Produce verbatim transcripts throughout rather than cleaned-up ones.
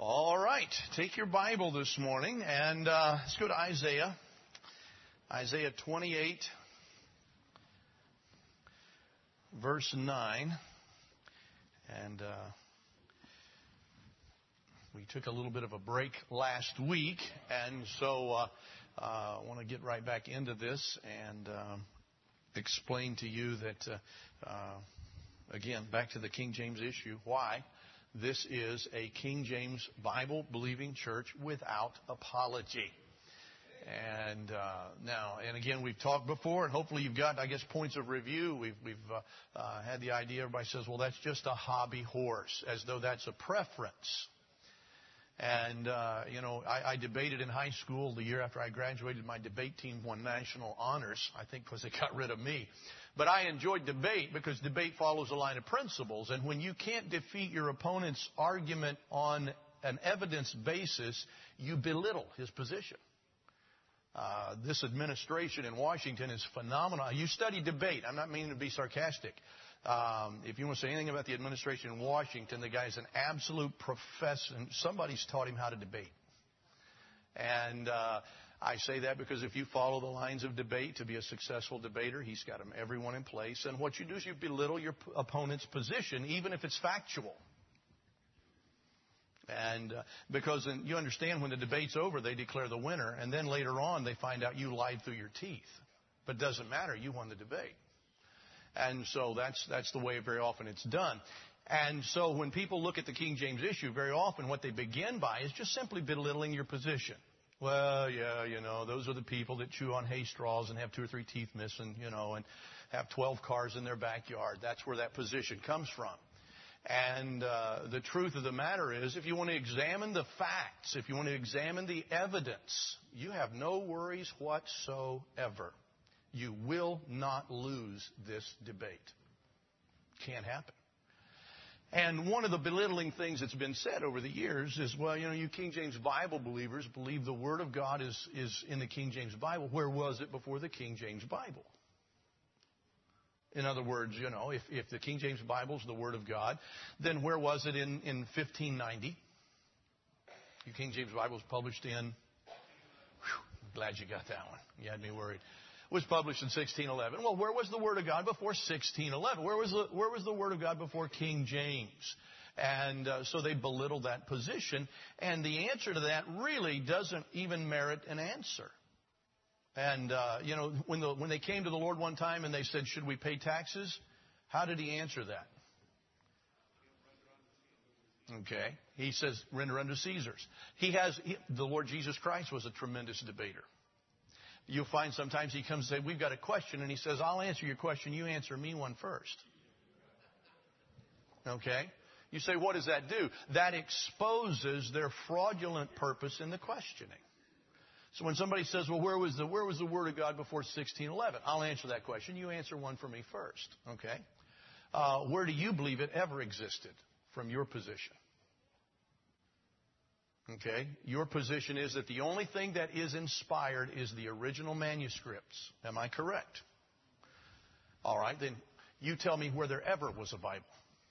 All right, take your Bible this morning and uh, let's go to Isaiah. Isaiah twenty-eight, verse nine. And uh, we took a little bit of a break last week, and so uh, uh, I want to get right back into this and uh, explain to you that, uh, uh, again, back to the King James issue, why this is a King James Bible-believing church without apology. And uh, now, and again, we've talked before, and hopefully you've got, I guess, points of review. We've, we've uh, uh, had the idea, everybody says, well, that's just a hobby horse, as though that's a preference. And, uh, you know, I, I debated in high school the year after I graduated. My debate team won national honors, I think because they got rid of me. But I enjoyed debate because debate follows a line of principles. And when you can't defeat your opponent's argument on an evidence basis, you belittle his position. Uh, this administration in Washington is phenomenal. You study debate. I'm not meaning to be sarcastic. Um, if you want to say anything about the administration in Washington, the guy's an absolute professor. Somebody's taught him how to debate. And uh, I say that because if you follow the lines of debate to be a successful debater, he's got them everyone in place. And what you do is you belittle your p- opponent's position, even if it's factual. And uh, because in, you understand when the debate's over, they declare the winner. And then later on, they find out you lied through your teeth. But it doesn't matter. You won the debate. And so that's that's the way very often it's done. And so when people look at the King James issue, very often what they begin by is just simply belittling your position. Well, yeah, you know, those are the people that chew on hay straws and have two or three teeth missing, you know, and have twelve cars in their backyard. That's where that position comes from. And uh, the truth of the matter is, if you want to examine the facts, if you want to examine the evidence, you have no worries whatsoever. You will not lose this debate. Can't happen. And one of the belittling things that's been said over the years is, well, you know, you King James Bible believers believe the Word of God is, is in the King James Bible. Where was it before the King James Bible? In other words, you know, if, if the King James Bible is the Word of God, then where was it in, in fifteen ninety? Your King James Bible was published in, whew, glad you got that one. You had me worried. Was published in sixteen eleven. Well, where was the Word of God before sixteen eleven? Where was the, where was the Word of God before King James? And uh, so they belittle that position. And the answer to that really doesn't even merit an answer. And, uh, you know, when, the, when they came to the Lord one time and they said, should we pay taxes? How did he answer that? Okay. He says, render unto Caesar's. He has, he, the Lord Jesus Christ was a tremendous debater. You'll find sometimes he comes and says, we've got a question, and he says, I'll answer your question. You answer me one first. Okay? You say, what does that do? That exposes their fraudulent purpose in the questioning. So when somebody says, well, where was the where was the Word of God before sixteen eleven? I'll answer that question. You answer one for me first. Okay? Uh, where do you believe it ever existed from your position? Okay? Your position is that the only thing that is inspired is the original manuscripts. Am I correct? All right, then you tell me where there ever was a Bible.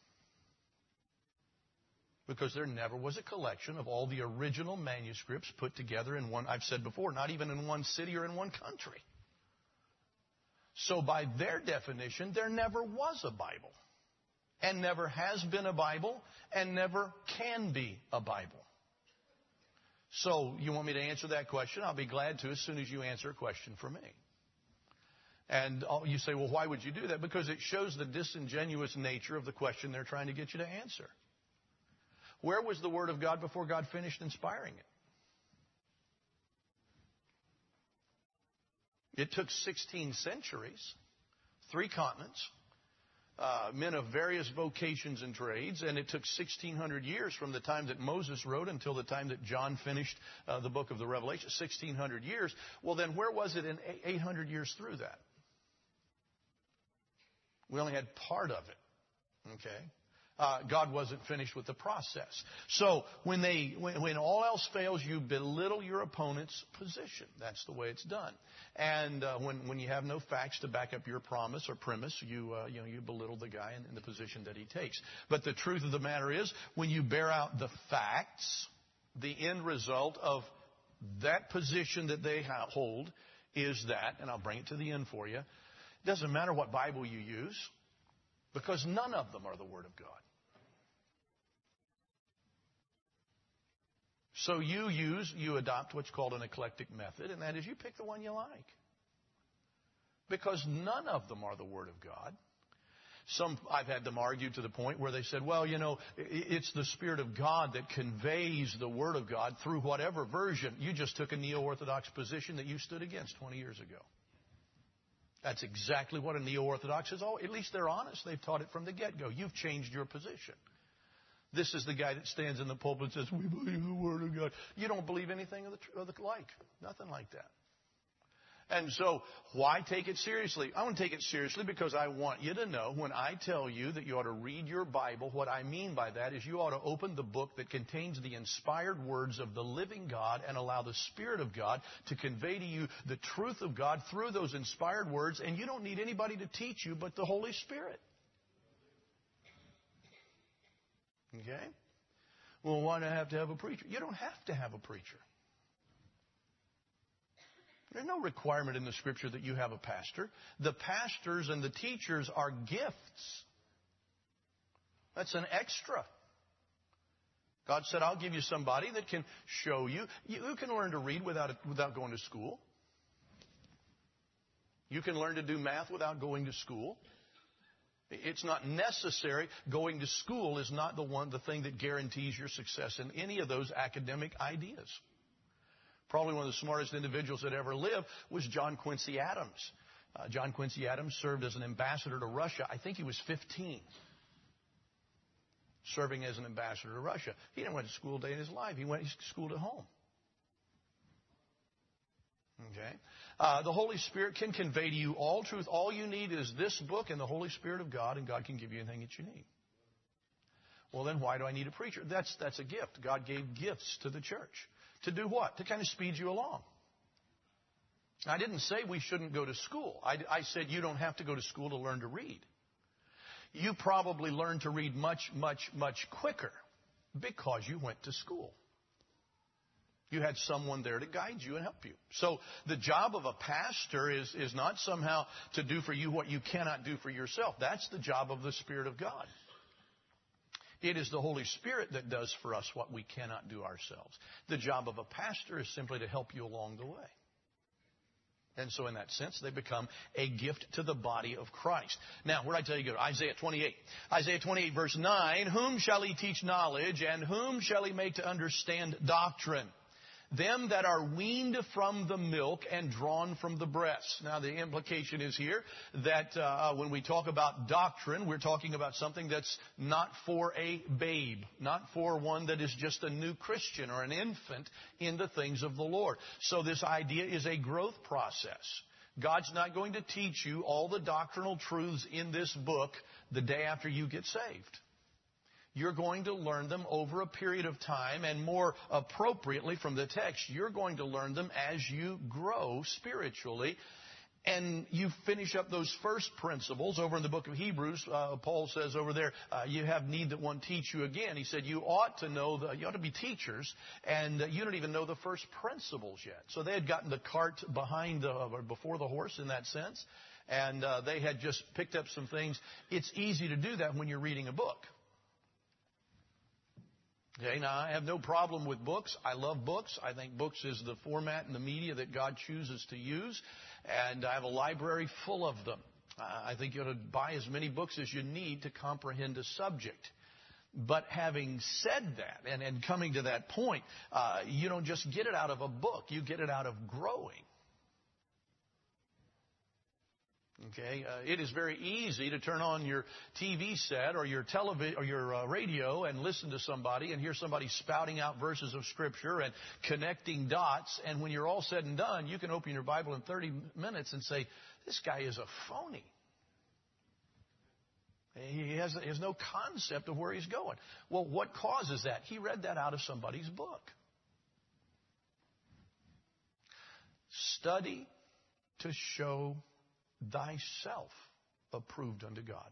Because there never was a collection of all the original manuscripts put together in one, I've said before, not even in one city or in one country. So by their definition, there never was a Bible. And never has been a Bible, and never can be a Bible. So you want me to answer that question? I'll be glad to as soon as you answer a question for me. And you say, well, why would you do that? Because it shows the disingenuous nature of the question they're trying to get you to answer. Where was the Word of God before God finished inspiring it? It took sixteen centuries, three continents, uh, men of various vocations and trades, and it took sixteen hundred years from the time that Moses wrote until the time that John finished uh, the book of the Revelation, sixteen hundred years. Well, then where was it in eight hundred years through that? We only had part of it, okay? Uh, God wasn't finished with the process. So when they, when, when all else fails, you belittle your opponent's position. That's the way it's done. And uh, when when you have no facts to back up your promise or premise, you uh, you know you belittle the guy in, in the position that he takes. But the truth of the matter is, when you bear out the facts, the end result of that position that they hold is that, and I'll bring it to the end for you, it doesn't matter what Bible you use, because none of them are the Word of God. So you use, you adopt what's called an eclectic method, and that is you pick the one you like. Because none of them are the Word of God. Some, I've had them argue to the point where they said, well, you know, it's the Spirit of God that conveys the Word of God through whatever version. You just took a neo-Orthodox position that you stood against twenty years ago. That's exactly what a neo-Orthodox is. Oh, at least they're honest. They've taught it from the get-go. You've changed your position. This is the guy that stands in the pulpit and says, we believe the Word of God. You don't believe anything of the, of the like. Nothing like that. And so, why take it seriously? I want to take it seriously because I want you to know when I tell you that you ought to read your Bible, what I mean by that is you ought to open the book that contains the inspired words of the living God and allow the Spirit of God to convey to you the truth of God through those inspired words. And you don't need anybody to teach you but the Holy Spirit. Okay? Well, why do I have to have a preacher? You don't have to have a preacher. There's no requirement in the Scripture that you have a pastor. The pastors and the teachers are gifts. That's an extra. God said, I'll give you somebody that can show you. You can learn to read without, without going to school. You can learn to do math without going to school. It's not necessary. Going to school is not the one, the thing that guarantees your success in any of those academic ideas. Probably one of the smartest individuals that ever lived was John Quincy Adams. Uh, John Quincy Adams served as an ambassador to Russia. I think he was fifteen, serving as an ambassador to Russia. He didn't went to school a day in his life. He went to school at home. Okay. Uh, the Holy Spirit can convey to you all truth. All you need is this book and the Holy Spirit of God, and God can give you anything that you need. Well, then why do I need a preacher? That's, that's a gift. God gave gifts to the church. To do what? To kind of speed you along. I didn't say we shouldn't go to school. I, I said you don't have to go to school to learn to read. You probably learned to read much, much, much quicker because you went to school. You had someone there to guide you and help you. So the job of a pastor is, is not somehow to do for you what you cannot do for yourself. That's the job of the Spirit of God. It is the Holy Spirit that does for us what we cannot do ourselves. The job of a pastor is simply to help you along the way. And so in that sense, they become a gift to the body of Christ. Now, where did I tell you to go? Isaiah twenty-eight. Isaiah twenty-eight, verse nine, whom shall he teach knowledge, and whom shall he make to understand doctrine? Them that are weaned from the milk and drawn from the breast. Now, the implication is here that uh, when we talk about doctrine, we're talking about something that's not for a babe, not for one that is just a new Christian or an infant in the things of the Lord. So this idea is a growth process. God's not going to teach you all the doctrinal truths in this book the day after you get saved. You're going to learn them over a period of time, and more appropriately from the text, you're going to learn them as you grow spiritually. And you finish up those first principles over in the book of Hebrews. Uh, Paul says over there, uh, you have need that one teach you again. He said you ought to know, the, you ought to be teachers, and uh, you don't even know the first principles yet. So they had gotten the cart behind the, or before the horse in that sense, and uh, they had just picked up some things. It's easy to do that when you're reading a book. Okay, now I have no problem with books. I love books. I think books is the format and the media that God chooses to use. And I have a library full of them. Uh, I think you ought to buy as many books as you need to comprehend a subject. But having said that, and, and coming to that point, uh, you don't just get it out of a book. You get it out of growing. Okay, uh, it is very easy to turn on your T V set or your television or your uh, radio and listen to somebody and hear somebody spouting out verses of Scripture and connecting dots. And when you're all said and done, you can open your Bible in thirty minutes and say, "This guy is a phony. He has, he has no concept of where he's going." Well, what causes that? He read that out of somebody's book. Study to show thyself approved unto God,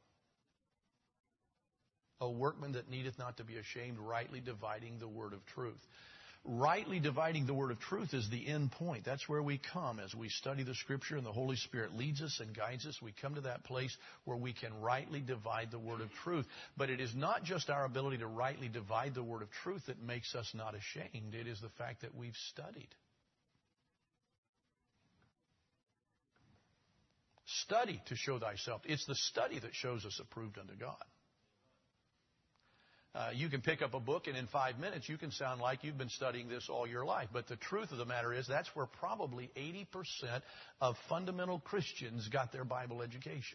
a workman that needeth not to be ashamed, rightly dividing the word of truth. Rightly dividing the word of truth is the end point. That's where we come as we study the Scripture and the Holy Spirit leads us and guides us. We come to that place where we can rightly divide the word of truth. But it is not just our ability to rightly divide the word of truth that makes us not ashamed. It is the fact that we've studied. Study to show thyself. It's the study that shows us approved unto God. Uh, you can pick up a book and in five minutes you can sound like you've been studying this all your life. But the truth of the matter is that's where probably eighty percent of fundamental Christians got their Bible education.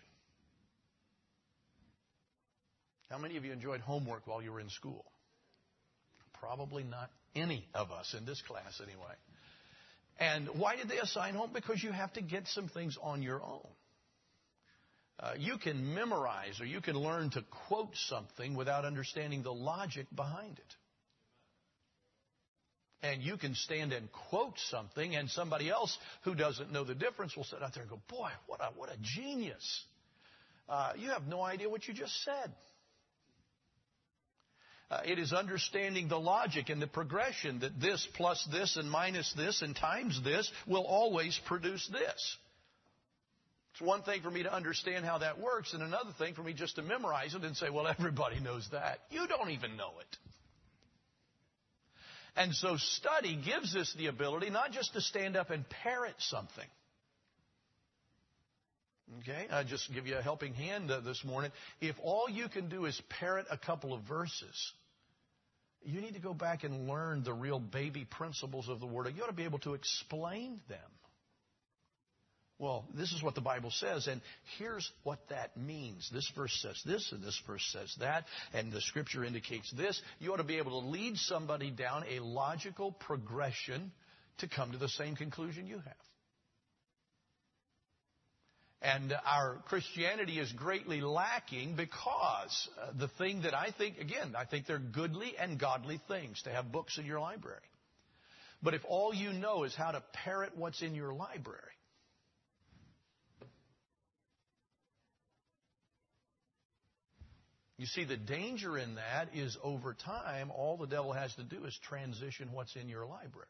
How many of you enjoyed homework while you were in school? Probably not any of us in this class anyway. And why did they assign home? Because you have to get some things on your own. Uh, you can memorize or you can learn to quote something without understanding the logic behind it. And you can stand and quote something, and somebody else who doesn't know the difference will sit out there and go, boy, what a, what a genius. Uh, you have no idea what you just said. Uh, it is understanding the logic and the progression that this plus this and minus this and times this will always produce this. It's one thing for me to understand how that works, and another thing for me just to memorize it and say, well, everybody knows that. You don't even know it. And so study gives us the ability not just to stand up and parrot something. Okay, I'll just give you a helping hand uh, this morning. If all you can do is parrot a couple of verses, you need to go back and learn the real baby principles of the Word. You ought to be able to explain them. Well, this is what the Bible says, and here's what that means. This verse says this, and this verse says that, and the Scripture indicates this. You ought to be able to lead somebody down a logical progression to come to the same conclusion you have. And our Christianity is greatly lacking because uh, the thing that I think, again, I think they're goodly and godly things to have books in your library. But if all you know is how to parrot what's in your library, you see, the danger in that is over time, all the devil has to do is transition what's in your library.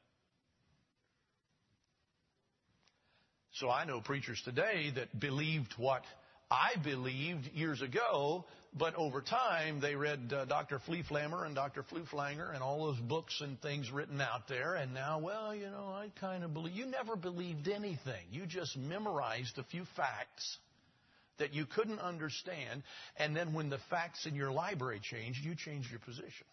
So I know preachers today that believed what I believed years ago, but over time they read uh, Doctor Fleaflammer and Doctor Fluflanger and all those books and things written out there, and now, well, you know, I kind of believe. You never believed anything. You just memorized a few facts that you couldn't understand, and then when the facts in your library changed, you changed your position.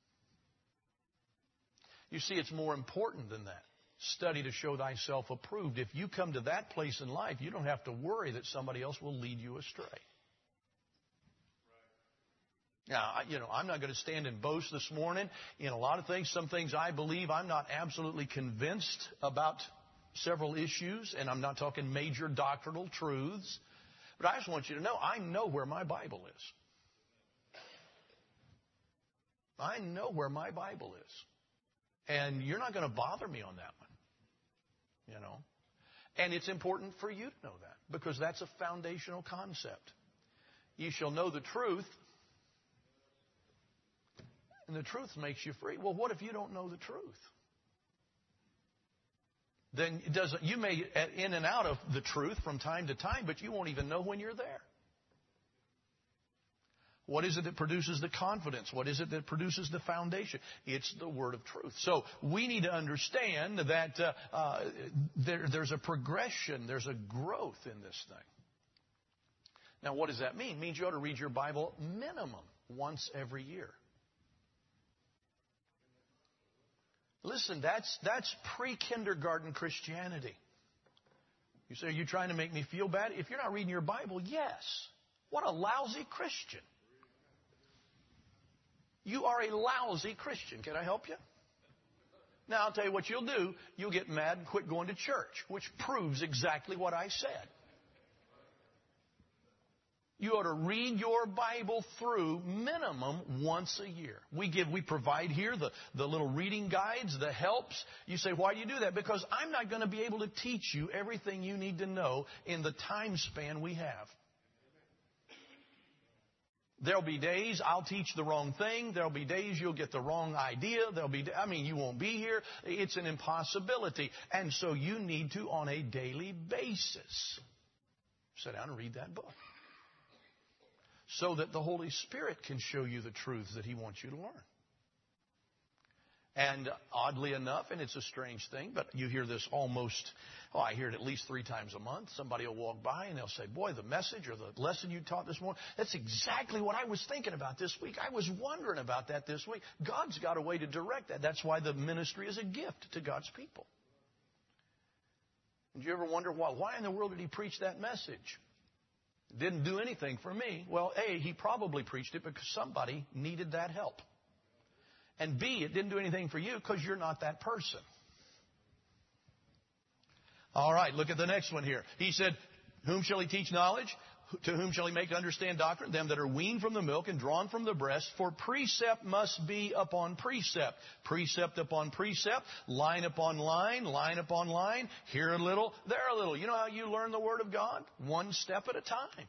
You see, it's more important than that. Study to show thyself approved. If you come to that place in life, you don't have to worry that somebody else will lead you astray. Now, you know, I'm not going to stand and boast this morning in a lot of things. Some things I believe I'm not absolutely convinced about several issues, and I'm not talking major doctrinal truths. But I just want you to know, I know where my Bible is. I know where my Bible is. And you're not going to bother me on that one. You know. And it's important for you to know that, because that's a foundational concept. You shall know the truth, and the truth makes you free. Well, what if you don't know the truth? Then it doesn't, you may in and out of the truth from time to time, but you won't even know when you're there. What is it that produces the confidence? What is it that produces the foundation? It's the word of truth. So we need to understand that uh, uh, there, there's a progression, there's a growth in this thing. Now, what does that mean? It means you ought to read your Bible minimum once every year. Listen, that's that's pre-kindergarten Christianity. You say, are you trying to make me feel bad? If you're not reading your Bible, yes. What a lousy Christian. You are a lousy Christian. Can I help you? Now, I'll tell you what you'll do. You'll get mad and quit going to church, which proves exactly what I said. You ought to read your Bible through minimum once a year. We give, we provide here the, the little reading guides, the helps. You say, why do you do that? Because I'm not going to be able to teach you everything you need to know in the time span we have. There'll be days I'll teach the wrong thing. There'll be days you'll get the wrong idea. There'll be, I mean, you won't be here. It's an impossibility. And so you need to, on a daily basis, sit down and read that book, so that the Holy Spirit can show you the truths that He wants you to learn. And oddly enough, and it's a strange thing, but you hear this almost, oh, I hear it at least three times a month. Somebody will walk by and they'll say, boy, the message or the lesson you taught this morning, that's exactly what I was thinking about this week. I was wondering about that this week. God's got a way to direct that. That's why the ministry is a gift to God's people. Did you ever wonder, why, why in the world did He preach that message? It didn't do anything for me. Well, A, He probably preached it because somebody needed that help. And B, it didn't do anything for you because you're not that person. All right, look at the next one here. He said, whom shall He teach knowledge? To whom shall He make understand doctrine? Them that are weaned from the milk and drawn from the breast. For precept must be upon precept. Precept upon precept. Line upon line. Line upon line. Here a little, there a little. You know how you learn the Word of God? One step at a time.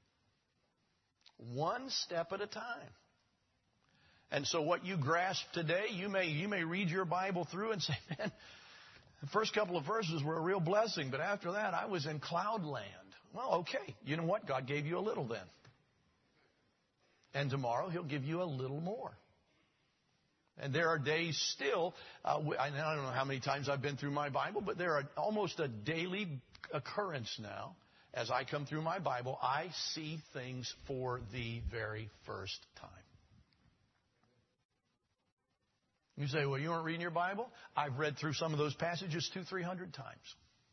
One step at a time. And so what you grasp today, you may you may read your Bible through and say, man, the first couple of verses were a real blessing, but after that I was in cloud land. Well, okay. You know what? God gave you a little then. And tomorrow He'll give you a little more. And there are days still, uh, I don't know how many times I've been through my Bible, but there are almost a daily occurrence now. As I come through my Bible, I see things for the very first time. You say, well, you weren't reading your Bible? I've read through some of those passages two, three hundred times.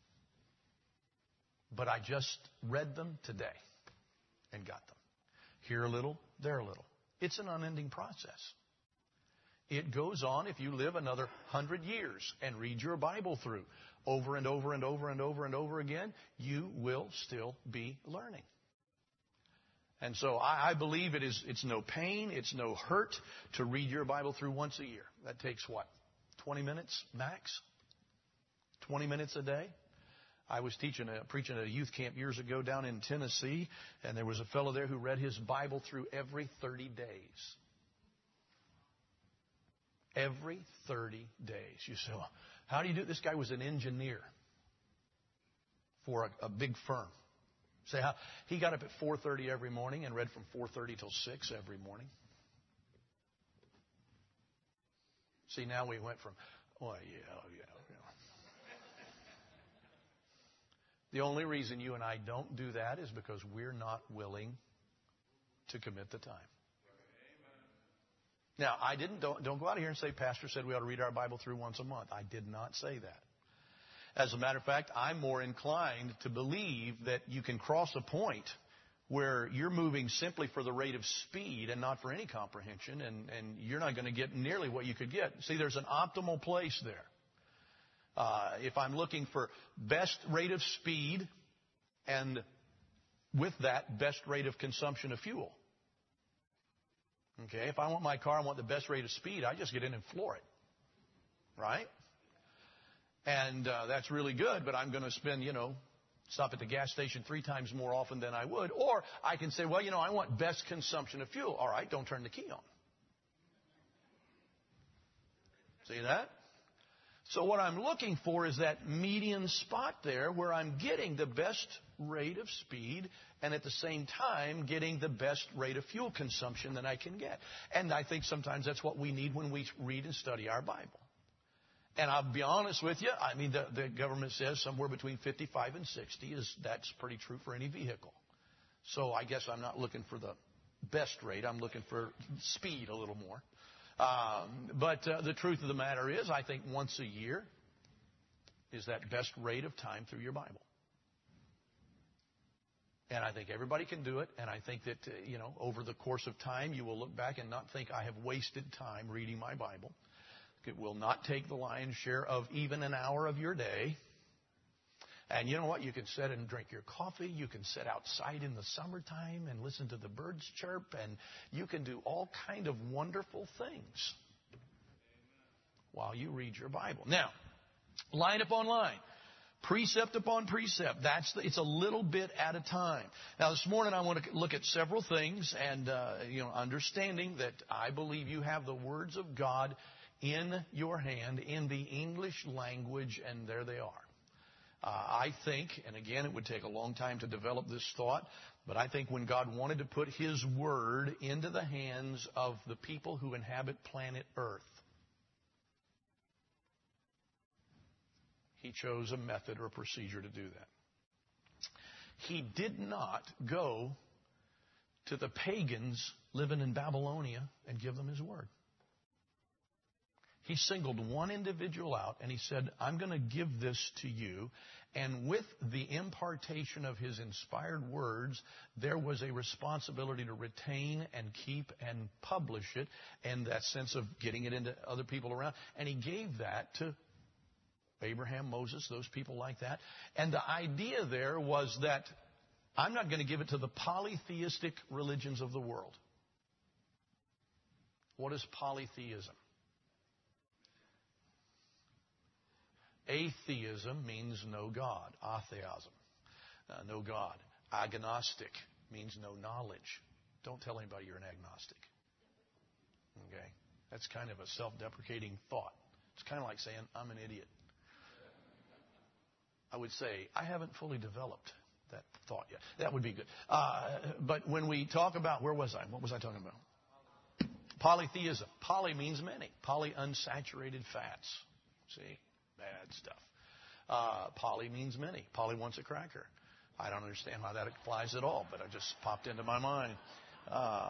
But I just read them today and got them. Here a little, there a little. It's an unending process. It goes on if you live another hundred years and read your Bible through over and over and over and over and over again, you will still be learning. And so I, I believe it is, it's no pain, it's no hurt to read your Bible through once a year. That takes what? twenty minutes max? twenty minutes a day? I was teaching a, preaching at a youth camp years ago down in Tennessee, and there was a fellow there who read his Bible through every thirty days. Every thirty days. You say, well, how do you do it? This guy was an engineer for a, a big firm. Say how he got up at four thirty every morning and read from four thirty till six every morning. See, now we went from, oh, yeah, oh, yeah, yeah. The only reason you and I don't do that is because we're not willing to commit the time. Now, I didn't, don't, don't go out here and say, Pastor said we ought to read our Bible through once a month. I did not say that. As a matter of fact, I'm more inclined to believe that you can cross a point where you're moving simply for the rate of speed and not for any comprehension, and, and you're not going to get nearly what you could get. See, there's an optimal place there. Uh, if I'm looking for best rate of speed and with that, best rate of consumption of fuel. Okay, if I want my car, I want the best rate of speed, I just get in and floor it. Right? And uh, that's really good, but I'm going to spend, you know, stop at the gas station three times more often than I would. Or I can say, well, you know, I want best consumption of fuel. All right, don't turn the key on. See that? So what I'm looking for is that median spot there where I'm getting the best rate of speed and at the same time getting the best rate of fuel consumption that I can get. And I think sometimes that's what we need when we read and study our Bible. And I'll be honest with you, I mean, the, the government says somewhere between fifty-five and sixty is, that's pretty true for any vehicle. So I guess I'm not looking for the best rate. I'm looking for speed a little more. Um, but uh, the truth of the matter is, I think once a year is that best rate of time through your Bible. And I think everybody can do it. And I think that, uh, you know, over the course of time, you will look back and not think I have wasted time reading my Bible. It will not take the lion's share of even an hour of your day. And you know what? You can sit and drink your coffee. You can sit outside in the summertime and listen to the birds chirp. And you can do all kind of wonderful things while you read your Bible. Now, line upon line. Precept upon precept. That's the, it's a little bit at a time. Now, this morning I want to look at several things, and uh, you know, understanding that I believe you have the words of God in your hand in the English language, and there they are. Uh, I think, and again, it would take a long time to develop this thought, but I think when God wanted to put His Word into the hands of the people who inhabit planet Earth, He chose a method or a procedure to do that. He did not go to the pagans living in Babylonia and give them His Word. He singled one individual out and He said, I'm going to give this to you. And with the impartation of His inspired words, there was a responsibility to retain and keep and publish it, and that sense of getting it into other people around. And He gave that to Abraham, Moses, those people like that. And the idea there was that I'm not going to give it to the polytheistic religions of the world. What is polytheism? Atheism means no God. Atheism, uh, no God. Agnostic means no knowledge. Don't tell anybody you're an agnostic. Okay? That's kind of a self-deprecating thought. It's kind of like saying, I'm an idiot. I would say, I haven't fully developed that thought yet. That would be good. Uh, but when we talk about, where was I? What was I talking about? Polytheism. Poly means many. Polyunsaturated fats. See? Bad stuff. Uh, poly means many. Polly wants a cracker. I don't understand how that applies at all, but it just popped into my mind. Uh,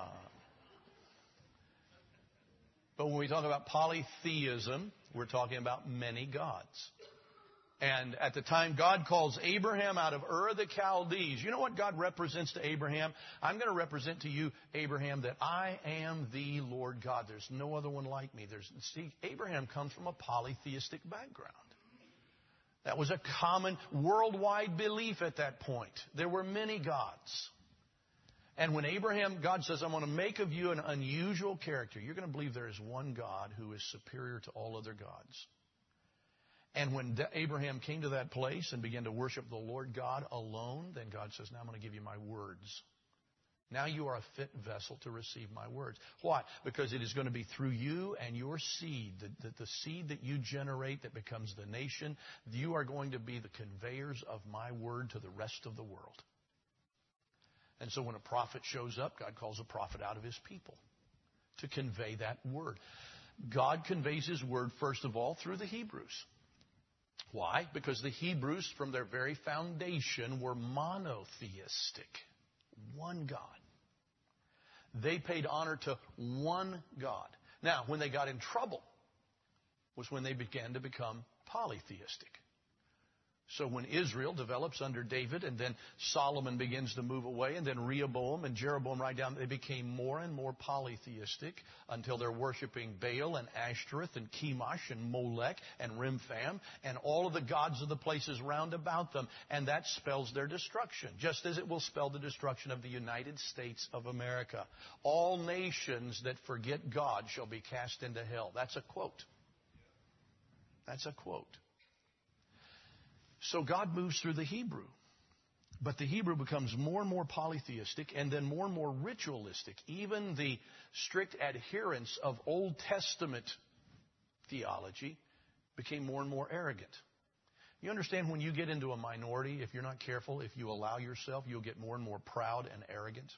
but when we talk about polytheism, we're talking about many gods. And at the time God calls Abraham out of Ur of the Chaldees, you know what God represents to Abraham? I'm going to represent to you, Abraham, that I am the Lord God. There's no other one like me. There's, see, Abraham comes from a polytheistic background. That was a common worldwide belief at that point. There were many gods. And when Abraham, God says, I'm going to make of you an unusual character, you're going to believe there is one God who is superior to all other gods. And when Abraham came to that place and began to worship the Lord God alone, then God says, now I'm going to give you my words. Now you are a fit vessel to receive my words. Why? Because it is going to be through you and your seed, the, the, the seed that you generate that becomes the nation. You are going to be the conveyors of my word to the rest of the world. And so when a prophet shows up, God calls a prophet out of His people to convey that word. God conveys His word, first of all, through the Hebrews. Why? Because the Hebrews, from their very foundation, were monotheistic. One God. They paid honor to one God. Now, when they got in trouble was when they began to become polytheistic. So when Israel develops under David, and then Solomon begins to move away, and then Rehoboam and Jeroboam right down, they became more and more polytheistic until they're worshiping Baal and Ashtoreth and Chemosh and Molech and Remphan and all of the gods of the places round about them. And that spells their destruction, just as it will spell the destruction of the United States of America. All nations that forget God shall be cast into hell. That's a quote. That's a quote. So God moves through the Hebrew. But the Hebrew becomes more and more polytheistic and then more and more ritualistic. Even the strict adherents of Old Testament theology became more and more arrogant. You understand, when you get into a minority, if you're not careful, if you allow yourself, you'll get more and more proud and arrogant.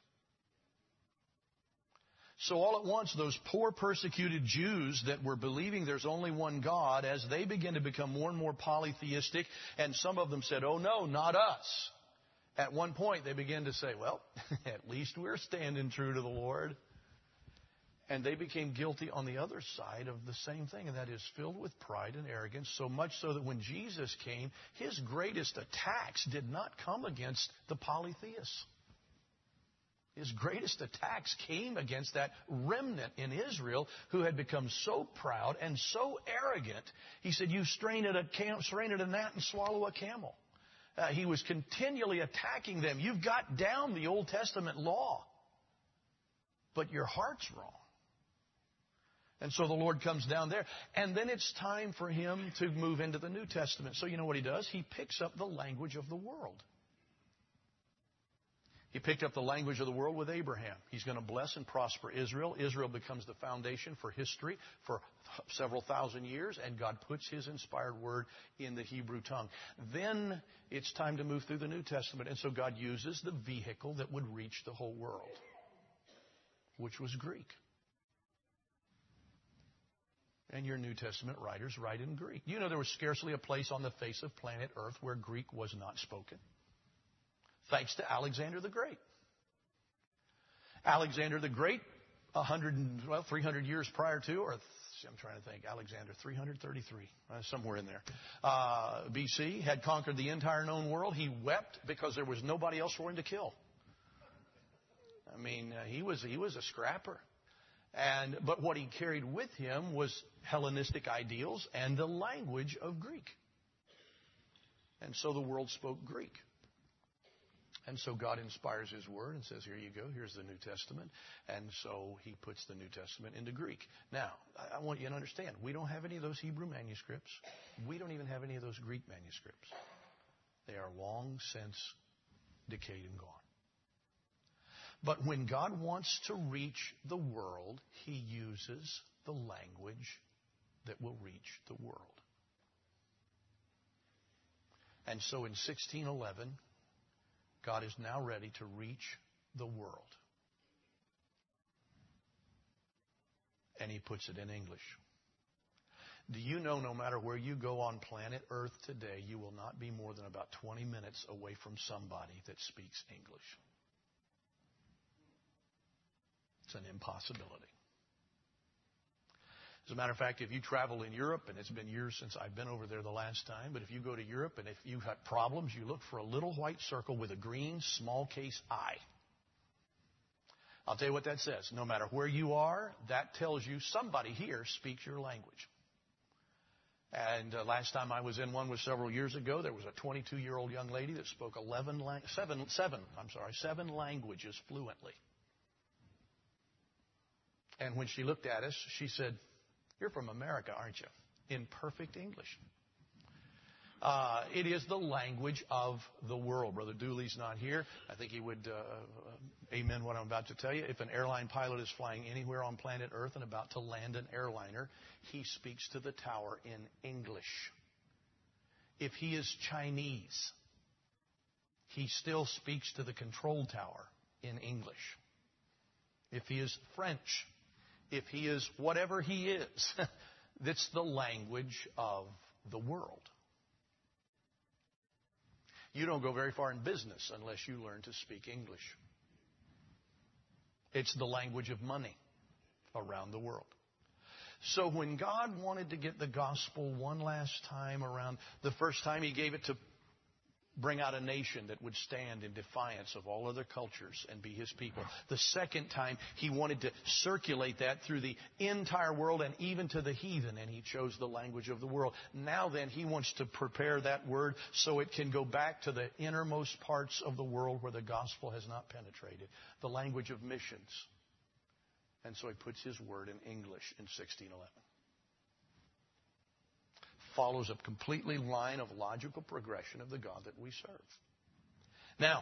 So all at once, those poor persecuted Jews that were believing there's only one God, as they begin to become more and more polytheistic, and some of them said, oh no, not us. At one point, they began to say, well, at least we're standing true to the Lord. And they became guilty on the other side of the same thing, and that is filled with pride and arrogance, so much so that when Jesus came, His greatest attacks did not come against the polytheists. His greatest attacks came against that remnant in Israel who had become so proud and so arrogant. He said, you strain at a, cam- strain at a gnat and swallow a camel. Uh, he was continually attacking them. You've got down the Old Testament law, but your heart's wrong. And so the Lord comes down there. And then it's time for him to move into the New Testament. So you know what he does? He picks up the language of the world. He picked up the language of the world with Abraham. He's going to bless and prosper Israel. Israel becomes the foundation for history for several thousand years, and God puts his inspired word in the Hebrew tongue. Then it's time to move through the New Testament, and so God uses the vehicle that would reach the whole world, which was Greek. And your New Testament writers write in Greek. You know there was scarcely a place on the face of planet Earth where Greek was not spoken. Thanks to Alexander the Great. Alexander the Great, one hundred, well, three hundred years prior to, or I'm trying to think, Alexander, three hundred thirty-three, uh, somewhere in there, uh, B C, had conquered the entire known world. He wept because there was nobody else for him to kill. I mean, uh, he was he was a scrapper. And but what he carried with him was Hellenistic ideals and the language of Greek. And so the world spoke Greek. And so God inspires his word and says, here you go, here's the New Testament. And so he puts the New Testament into Greek. Now, I want you to understand, we don't have any of those Hebrew manuscripts. We don't even have any of those Greek manuscripts. They are long since decayed and gone. But when God wants to reach the world, he uses the language that will reach the world. And so in sixteen eleven, God is now ready to reach the world. And he puts it in English. Do you know no matter where you go on planet Earth today, you will not be more than about twenty minutes away from somebody that speaks English? It's an impossibility. As a matter of fact, if you travel in Europe, and it's been years since I've been over there the last time, but if you go to Europe and if you've got problems, you look for a little white circle with a green small case I. I'll tell you what that says. No matter where you are, that tells you somebody here speaks your language. And uh, last time I was in one was several years ago. There was a twenty-two-year-old young lady that spoke eleven, lang- seven, seven, I'm sorry, seven languages fluently. And when she looked at us, she said, "You're from America, aren't you?" In perfect English. Uh, it is the language of the world. Brother Dooley's not here. I think he would uh, amen what I'm about to tell you. If an airline pilot is flying anywhere on planet Earth and about to land an airliner, he speaks to the tower in English. If he is Chinese, he still speaks to the control tower in English. If he is French, if he is whatever he is, that's the language of the world. You don't go very far in business unless you learn to speak English. It's the language of money around the world. So when God wanted to get the gospel one last time around, the first time he gave it to bring out a nation that would stand in defiance of all other cultures and be his people. The second time, he wanted to circulate that through the entire world and even to the heathen, and he chose the language of the world. Now then, he wants to prepare that word so it can go back to the innermost parts of the world where the gospel has not penetrated, the language of missions. And so he puts his word in English in sixteen eleven. Follows a completely line of logical progression of the God that we serve. Now,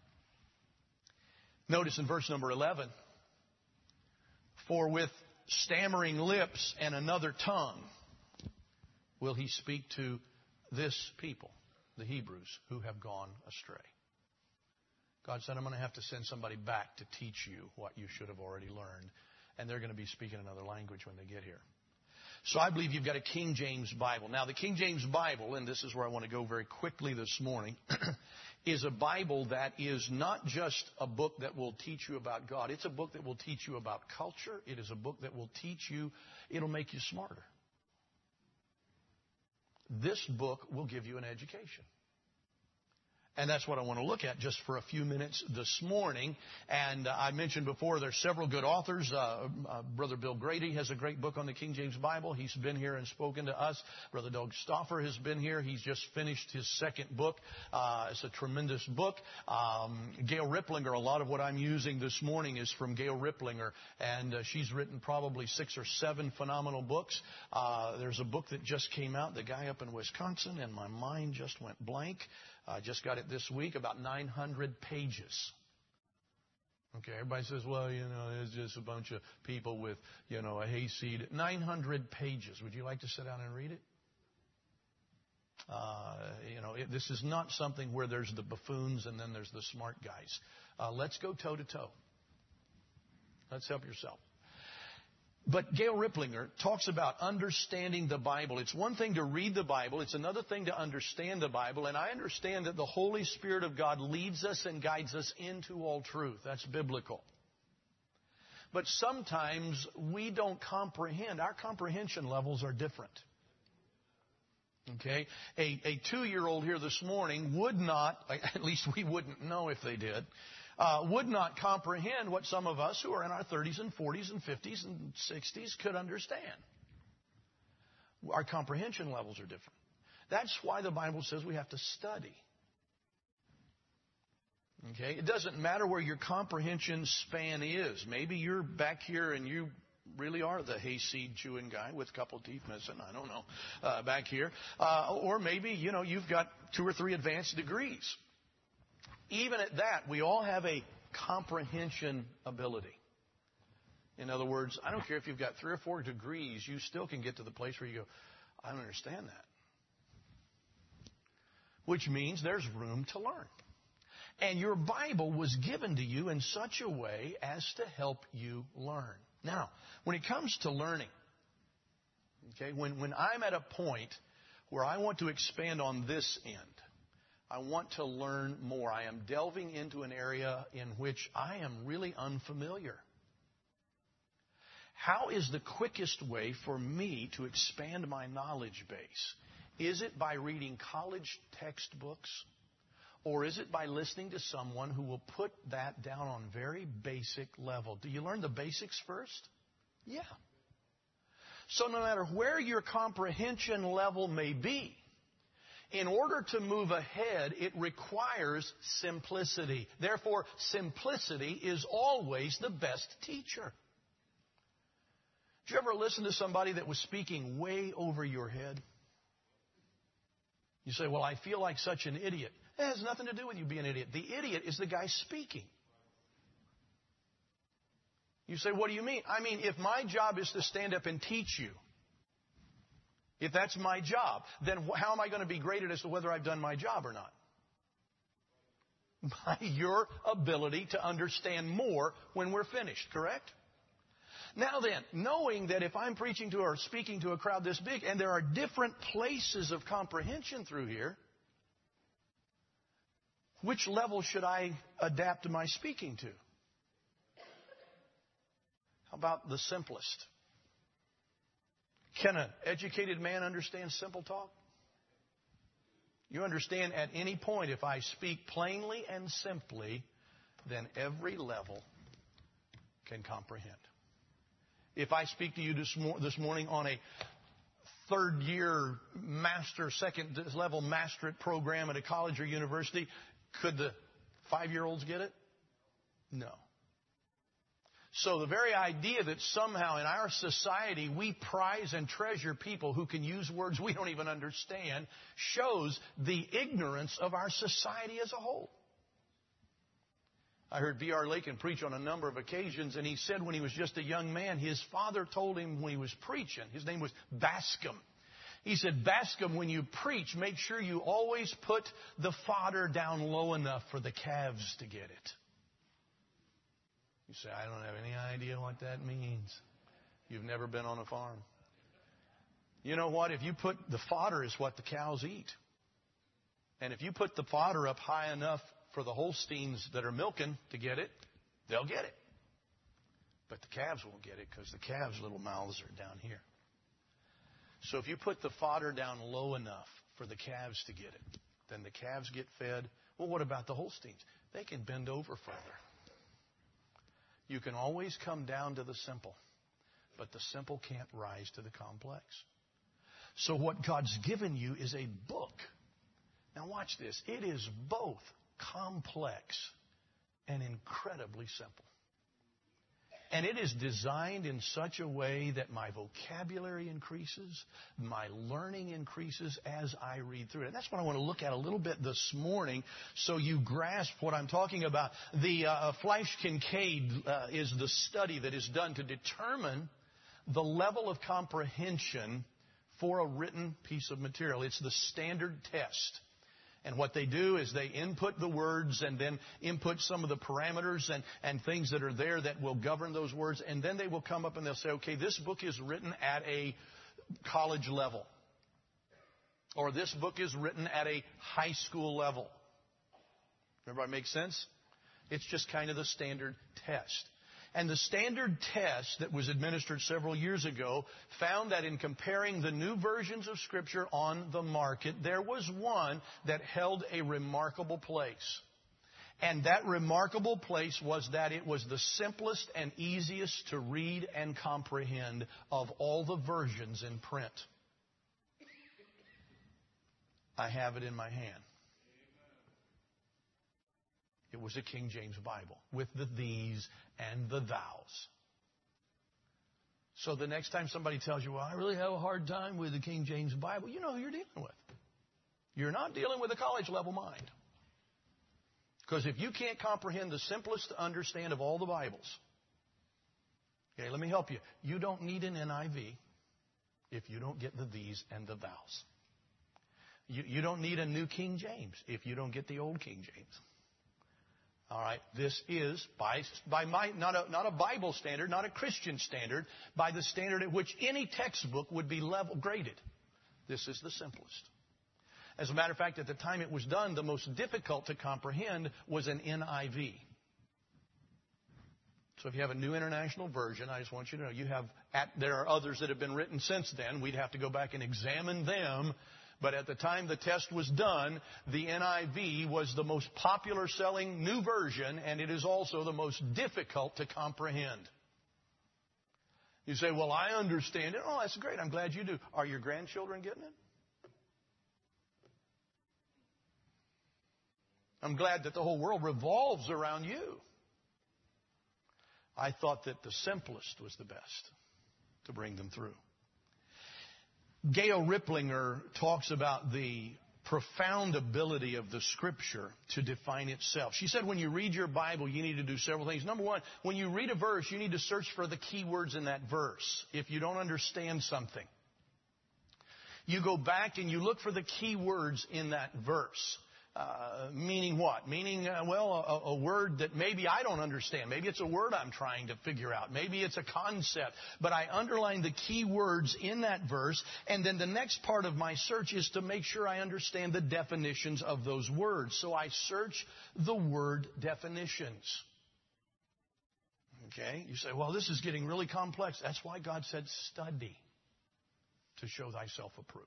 notice in verse number eleven, for with stammering lips and another tongue will he speak to this people, the Hebrews, who have gone astray. God said, I'm going to have to send somebody back to teach you what you should have already learned. And they're going to be speaking another language when they get here. So I believe you've got a King James Bible. Now, the King James Bible, and this is where I want to go very quickly this morning, is a Bible that is not just a book that will teach you about God. It's a book that will teach you about culture. It is a book that will teach you, it'll make you smarter. This book will give you an education. And that's what I want to look at just for a few minutes this morning. And uh, I mentioned before there's several good authors. Uh, uh, Brother Bill Grady has a great book on the King James Bible. He's been here and spoken to us. Brother Doug Stauffer has been here. He's just finished his second book. Uh, it's a tremendous book. Um, Gail Riplinger, a lot of what I'm using this morning is from Gail Riplinger. And uh, she's written probably six or seven phenomenal books. Uh, there's a book that just came out, The Guy Up in Wisconsin, and my mind just went blank. I uh, just got it this week, about nine hundred pages. Okay, everybody says, well, you know, it's just a bunch of people with, you know, a hayseed. nine hundred pages. Would you like to sit down and read it? Uh, you know, it, this is not something where there's the buffoons and then there's the smart guys. Uh, let's go toe to toe. Let's help yourself. But Gail Riplinger talks about understanding the Bible. It's one thing to read the Bible. It's another thing to understand the Bible. And I understand that the Holy Spirit of God leads us and guides us into all truth. That's biblical. But sometimes we don't comprehend. Our comprehension levels are different. Okay? A, a two-year-old here this morning would not, at least we wouldn't know if they did, Uh, would not comprehend what some of us who are in our thirties and forties and fifties and sixties could understand. Our comprehension levels are different. That's why the Bible says we have to study. Okay? It doesn't matter where your comprehension span is. Maybe you're back here and you really are the hayseed chewing guy with a couple teeth missing. I don't know. Uh, back here. Uh, or maybe, you know, you've got two or three advanced degrees. Even at that, we all have a comprehension ability. In other words, I don't care if you've got three or four degrees, you still can get to the place where you go, I don't understand that. Which means there's room to learn. And your Bible was given to you in such a way as to help you learn. Now, when it comes to learning, okay, when, when I'm at a point where I want to expand on this end, I want to learn more. I am delving into an area in which I am really unfamiliar. How is the quickest way for me to expand my knowledge base? Is it by reading college textbooks? Or is it by listening to someone who will put that down on very basic level? Do you learn the basics first? Yeah. So no matter where your comprehension level may be, in order to move ahead, it requires simplicity. Therefore, simplicity is always the best teacher. Did you ever listen to somebody that was speaking way over your head? You say, well, I feel like such an idiot. It has nothing to do with you being an idiot. The idiot is the guy speaking. You say, what do you mean? I mean, if my job is to stand up and teach you, if that's my job, then how am I going to be graded as to whether I've done my job or not? By your ability to understand more when we're finished, correct? Now then, knowing that if I'm preaching to or speaking to a crowd this big, and there are different places of comprehension through here, which level should I adapt my speaking to? How about the simplest? Can an educated man understand simple talk? You understand at any point, if I speak plainly and simply, then every level can comprehend. If I speak to you this, mor- this morning on a third year master, second level masterate program at a college or university, could the five-year-olds get it? No. So the very idea that somehow in our society we prize and treasure people who can use words we don't even understand shows the ignorance of our society as a whole. I heard B R Lakin preach on a number of occasions, and he said when he was just a young man, his father told him when he was preaching, his name was Bascom. He said, Bascom, when you preach, make sure you always put the fodder down low enough for the calves to get it. You say, I don't have any idea what that means. You've never been on a farm. You know what? If you put the fodder is what the cows eat. And if you put the fodder up high enough for the Holsteins that are milking to get it, they'll get it. But the calves won't get it because the calves' little mouths are down here. So if you put the fodder down low enough for the calves to get it, then the calves get fed Well, what about the Holsteins? They can bend over further. You can always come down to the simple, but the simple can't rise to the complex. So what God's given you is a book. Now watch this. It is both complex and incredibly simple. And it is designed in such a way that my vocabulary increases, my learning increases as I read through it. And that's what I want to look at a little bit this morning so you grasp what I'm talking about. The uh, Fleisch-Kincaid uh, is the study that is done to determine the level of comprehension for a written piece of material. It's the standard test. And what they do is they input the words and then input some of the parameters and, and things that are there that will govern those words. And then they will come up and they'll say, okay, this book is written at a college level. Or this book is written at a high school level. Everybody make sense? It's just kind of the standard test. And the standard test that was administered several years ago found that in comparing the new versions of Scripture on the market, there was one that held a remarkable place. And that remarkable place was that it was the simplest and easiest to read and comprehend of all the versions in print. I have it in my hand. It was a King James Bible with the these and the thous. So the next time somebody tells you, well, I really have a hard time with the King James Bible, you know who you're dealing with. You're not dealing with a college level mind. Because if you can't comprehend the simplest to understand of all the Bibles, okay, let me help you. You don't need an N I V if you don't get the these and the thous. You, you don't need a New King James if you don't get the Old King James. All right, this is by by my not a not a Bible standard, not a Christian standard, by the standard at which any textbook would be level graded. This is the simplest. As a matter of fact, at the time it was done, the most difficult to comprehend was an N I V. So if you have a New International Version, I just want you to know you have. At, there are others that have been written since then. We'd have to go back and examine them. But at the time the test was done, the N I V was the most popular selling new version, and it is also the most difficult to comprehend. You say, well, I understand it. Oh, that's great. I'm glad you do. Are your grandchildren getting it? I'm glad that the whole world revolves around you. I thought that the simplest was the best to bring them through. Gail Riplinger talks about the profound ability of the Scripture to define itself. She said when you read your Bible, you need to do several things. Number one, when you read a verse, you need to search for the key words in that verse. If you don't understand something, you go back and you look for the key words in that verse. Uh, meaning what? Meaning, uh, well, a, a word that maybe I don't understand. Maybe it's a word I'm trying to figure out. Maybe it's a concept. But I underline the key words in that verse. And then the next part of my search is to make sure I understand the definitions of those words. So I search the word definitions. Okay? You say, well, this is getting really complex. That's why God said study to show thyself approved.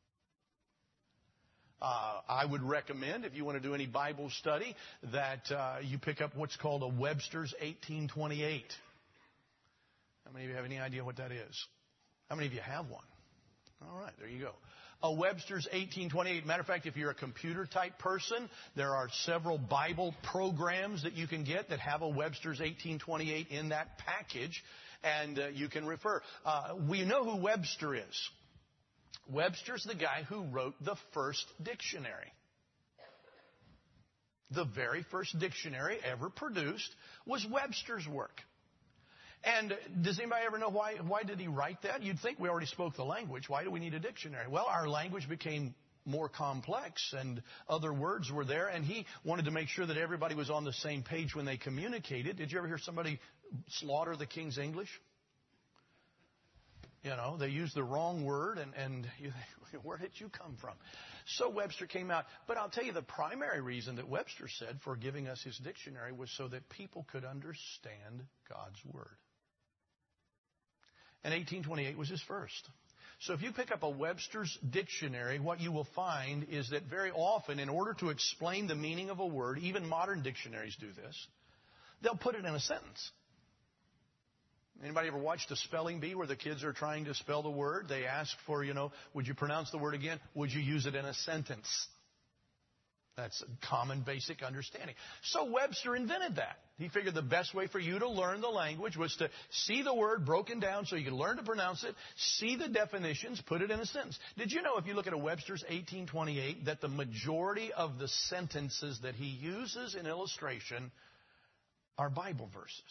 Uh, I would recommend, if you want to do any Bible study, that uh, you pick up what's called a Webster's eighteen twenty-eight. How many of you have any idea what that is? How many of you have one? All right, there you go. A Webster's eighteen twenty-eight. Matter of fact, if you're a computer type person, there are several Bible programs that you can get that have a Webster's eighteen twenty-eight in that package, and uh, you can refer. Uh, we know who Webster is. Webster's the guy who wrote the first dictionary. The very first dictionary ever produced was Webster's work. And does anybody ever know why, why did he write that? You'd think we already spoke the language. Why do we need a dictionary? Well, our language became more complex and other words were there, and he wanted to make sure that everybody was on the same page when they communicated. Did you ever hear somebody slaughter the King's English? You know, they used the wrong word, and, and you think, where did you come from? So Webster came out. But I'll tell you, the primary reason that Webster said for giving us his dictionary was so that people could understand God's Word. And eighteen twenty-eight was his first. So if you pick up a Webster's dictionary, what you will find is that very often, in order to explain the meaning of a word, even modern dictionaries do this, they'll put it in a sentence. Anybody ever watched a spelling bee where the kids are trying to spell the word? They ask for, you know, would you pronounce the word again? Would you use it in a sentence? That's a common basic understanding. So Webster invented that. He figured the best way for you to learn the language was to see the word broken down so you can learn to pronounce it, see the definitions, put it in a sentence. Did you know, if you look at a Webster's eighteen twenty-eight, that the majority of the sentences that he uses in illustration are Bible verses?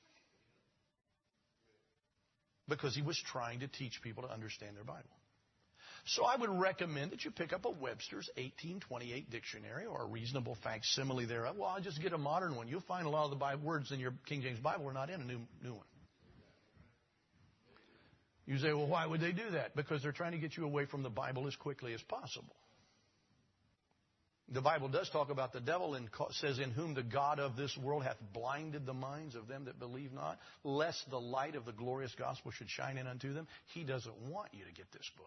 Because he was trying to teach people to understand their Bible. So I would recommend that you pick up a Webster's eighteen twenty-eight dictionary or a reasonable facsimile thereof. Well, I'll just get a modern one. You'll find a lot of the Bible words in your King James Bible are not in a new, new one. You say, well, why would they do that? Because they're trying to get you away from the Bible as quickly as possible. The Bible does talk about the devil and says, in whom the God of this world hath blinded the minds of them that believe not, lest the light of the glorious gospel should shine in unto them. He doesn't want you to get this book.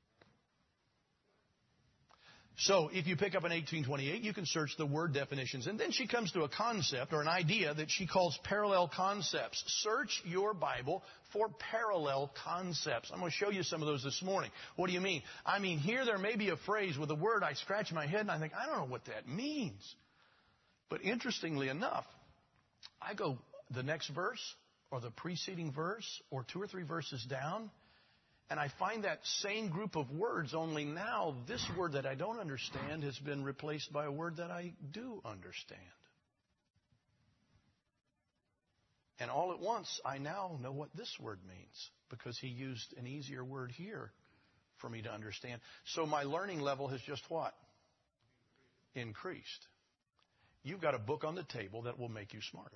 So if you pick up an eighteen twenty-eight, you can search the word definitions. And then she comes to a concept or an idea that she calls parallel concepts. Search your Bible for parallel concepts. I'm going to show you some of those this morning. What do you mean? I mean, here there may be a phrase with a word. I scratch my head and I think, I don't know what that means. But interestingly enough, I go the next verse or the preceding verse or two or three verses down, and I find that same group of words, only now this word that I don't understand has been replaced by a word that I do understand. And all at once, I now know what this word means because he used an easier word here for me to understand. So my learning level has just what? Increased. You've got a book on the table that will make you smarter.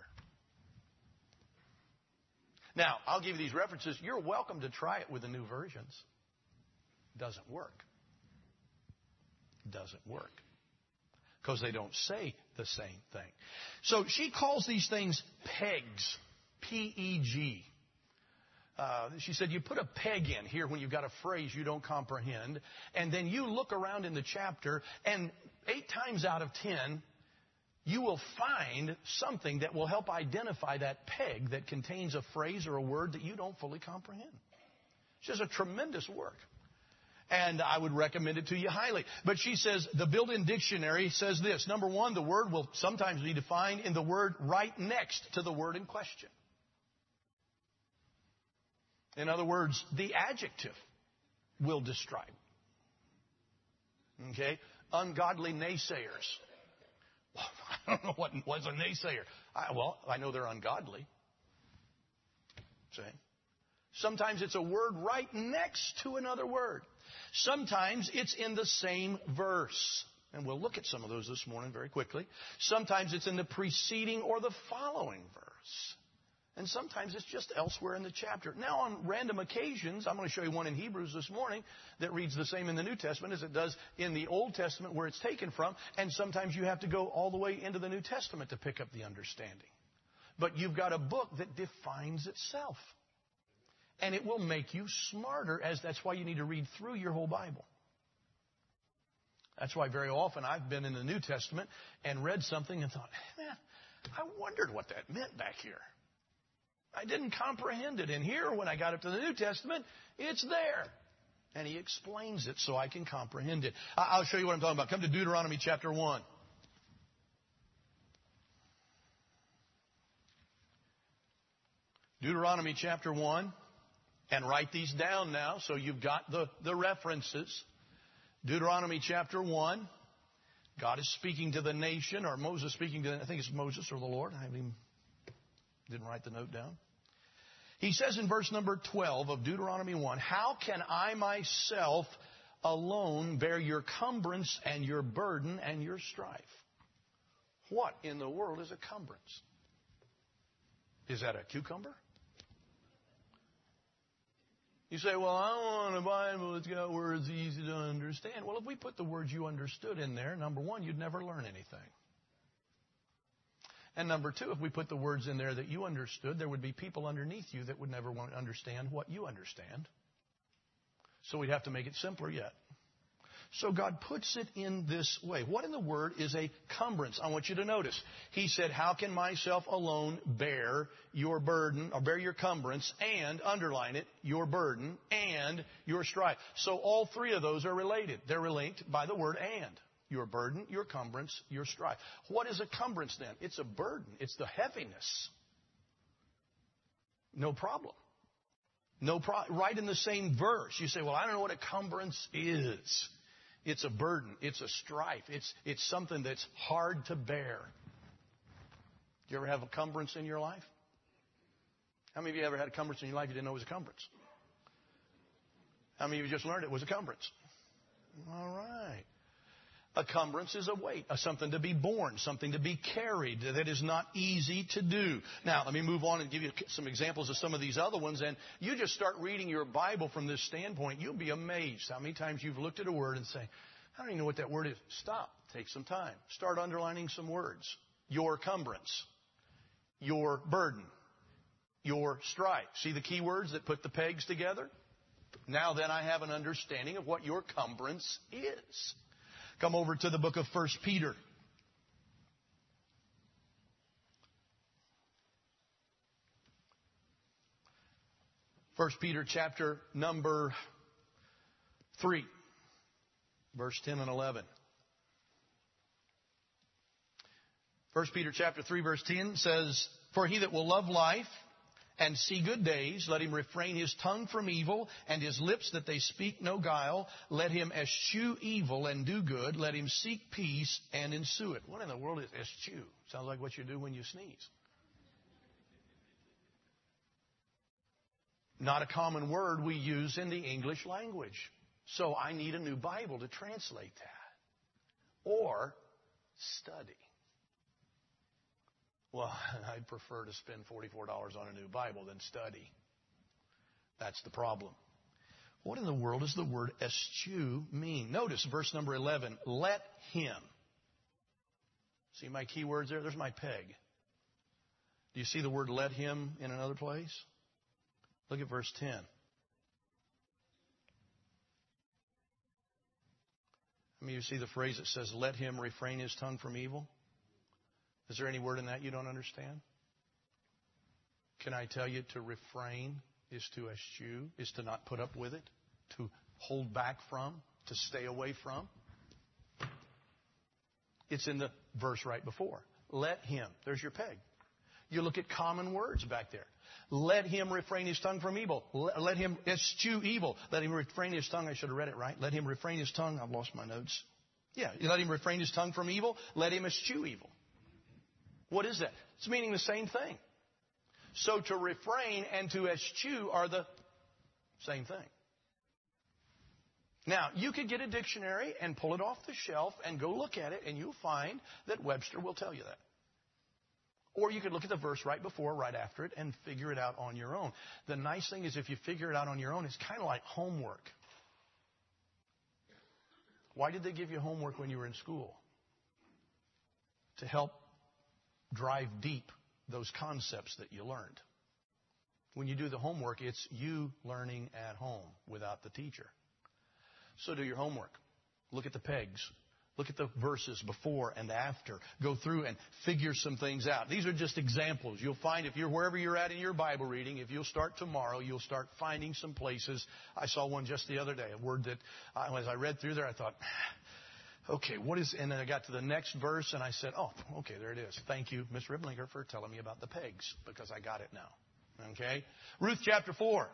Now, I'll give you these references. You're welcome to try it with the new versions. Doesn't work. Doesn't work. Because they don't say the same thing. So she calls these things pegs. P E G. Uh, she said, you put a peg in here when you've got a phrase you don't comprehend, and then you look around in the chapter, and eight times out of ten, you will find something that will help identify that peg that contains a phrase or a word that you don't fully comprehend. It's just a tremendous work. And I would recommend it to you highly. But she says the built-in dictionary says this. Number one, the word will sometimes be defined in the word right next to the word in question. In other words, the adjective will describe. Okay? Ungodly naysayers. I don't know what was a naysayer. I, well, I know they're ungodly. See? Sometimes it's a word right next to another word. Sometimes it's in the same verse. And we'll look at some of those this morning very quickly. Sometimes it's in the preceding or the following verse. And sometimes it's just elsewhere in the chapter. Now, on random occasions, I'm going to show you one in Hebrews this morning that reads the same in the New Testament as it does in the Old Testament where it's taken from. And sometimes you have to go all the way into the New Testament to pick up the understanding. But you've got a book that defines itself. And it will make you smarter, as that's why you need to read through your whole Bible. That's why very often I've been in the New Testament and read something and thought, man, I wondered what that meant back here. I didn't comprehend it. And here, when I got up to the New Testament, it's there. And he explains it so I can comprehend it. I'll show you what I'm talking about. Come to Deuteronomy chapter one. Deuteronomy chapter one. And write these down now so you've got the, the references. Deuteronomy chapter one. God is speaking to the nation, or Moses speaking to, I think it's Moses or the Lord. I haven't even, didn't write the note down. He says in verse number twelve of Deuteronomy one, how can I myself alone bear your cumbrance and your burden and your strife? What in the world is a cumbrance? Is that a cucumber? You say, well, I want a Bible that's got words easy to understand. Well, if we put the words you understood in there, number one, you'd never learn anything. And number two, if we put the words in there that you understood, there would be people underneath you that would never want to understand what you understand. So we'd have to make it simpler yet. So God puts it in this way. What in the Word is a cumbrance? I want you to notice. He said, how can myself alone bear your burden, or bear your cumbrance, and, underline it, your burden and your strife? So all three of those are related. They're linked by the word and. Your burden, your cumbrance, your strife. What is a cumbrance then? It's a burden. It's the heaviness. No problem. No pro- right in the same verse. You say, well, I don't know what a cumbrance is. It's a burden. It's a strife. It's, it's something that's hard to bear. Do you ever have a cumbrance in your life? How many of you ever had a cumbrance in your life you didn't know it was a cumbrance? How many of you just learned it was a cumbrance? All right. A cumbrance is a weight, a something to be borne, something to be carried that is not easy to do. Now, let me move on and give you some examples of some of these other ones. And you just start reading your Bible from this standpoint. You'll be amazed how many times you've looked at a word and say, I don't even know what that word is. Stop. Take some time. Start underlining some words. Your cumbrance. Your burden. Your strife. See the key words that put the pegs together? Now then I have an understanding of what your cumbrance is. Come over to the book of First Peter. First Peter chapter number three, verse ten and eleven. First Peter chapter three, verse ten says, for he that will love life and see good days, let him refrain his tongue from evil, and his lips that they speak no guile. Let him eschew evil and do good. Let him seek peace and ensue it. What in the world is eschew? Sounds like what you do when you sneeze. Not a common word we use in the English language. So I need a new Bible to translate that. Or study. Well, I'd prefer to spend forty-four dollars on a new Bible than study. That's the problem. What in the world does the word eschew mean? Notice verse number eleven. Let him. See my key words there? There's my peg. Do you see the word let him in another place? Look at verse ten. I mean, you see the phrase that says, let him refrain his tongue from evil? Is there any word in that you don't understand? Can I tell you to refrain is to eschew, is to not put up with it, to hold back from, to stay away from? It's in the verse right before. Let him. There's your peg. You look at common words back there. Let him refrain his tongue from evil. Let him eschew evil. Let him refrain his tongue. I should have read it right. Let him refrain his tongue. I've lost my notes. Yeah, you let him refrain his tongue from evil. Let him eschew evil. What is that? It's meaning the same thing. So to refrain and to eschew are the same thing. Now, you could get a dictionary and pull it off the shelf and go look at it, and you'll find that Webster will tell you that. Or you could look at the verse right before, right after it, and figure it out on your own. The nice thing is if you figure it out on your own, it's kind of like homework. Why did they give you homework when you were in school? To help drive deep those concepts that you learned. When you do the homework, it's you learning at home without the teacher. So do your homework. Look at the pegs. Look at the verses before and after. Go through and figure some things out. These are just examples. You'll find if you're wherever you're at in your Bible reading, if you'll start tomorrow, you'll start finding some places. I saw one just the other day, a word that uh, as I read through there, I thought, okay, what is, and then I got to the next verse and I said, oh, okay, there it is. Thank you, Miss Riblinger, for telling me about the pegs because I got it now. Okay? Ruth chapter four.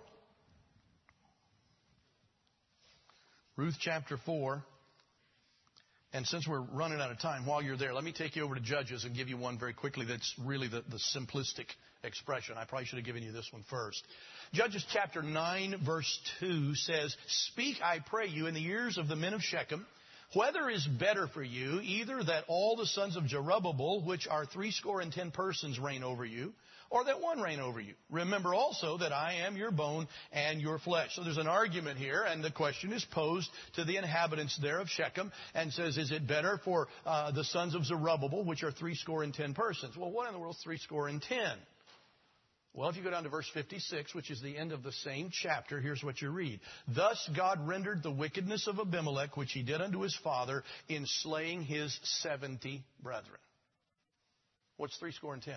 Ruth chapter four. And since we're running out of time, while you're there, let me take you over to Judges and give you one very quickly that's really the, the simplistic expression. I probably should have given you this one first. Judges chapter nine, verse two says, speak, I pray you, in the ears of the men of Shechem, whether is better for you, either that all the sons of Jerubbabel, which are threescore and ten persons, reign over you, or that one reign over you. Remember also that I am your bone and your flesh. So there's an argument here, and the question is posed to the inhabitants there of Shechem, and says, is it better for uh, the sons of Zerubbabel, which are threescore and ten persons? Well, what in the world is threescore and ten? Well, if you go down to verse fifty-six, which is the end of the same chapter, here's what you read. Thus God rendered the wickedness of Abimelech, which he did unto his father, in slaying his seventy brethren. What's three score and ten?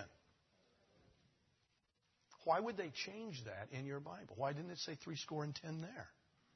Why would they change that in your Bible? Why didn't it say three score and ten there?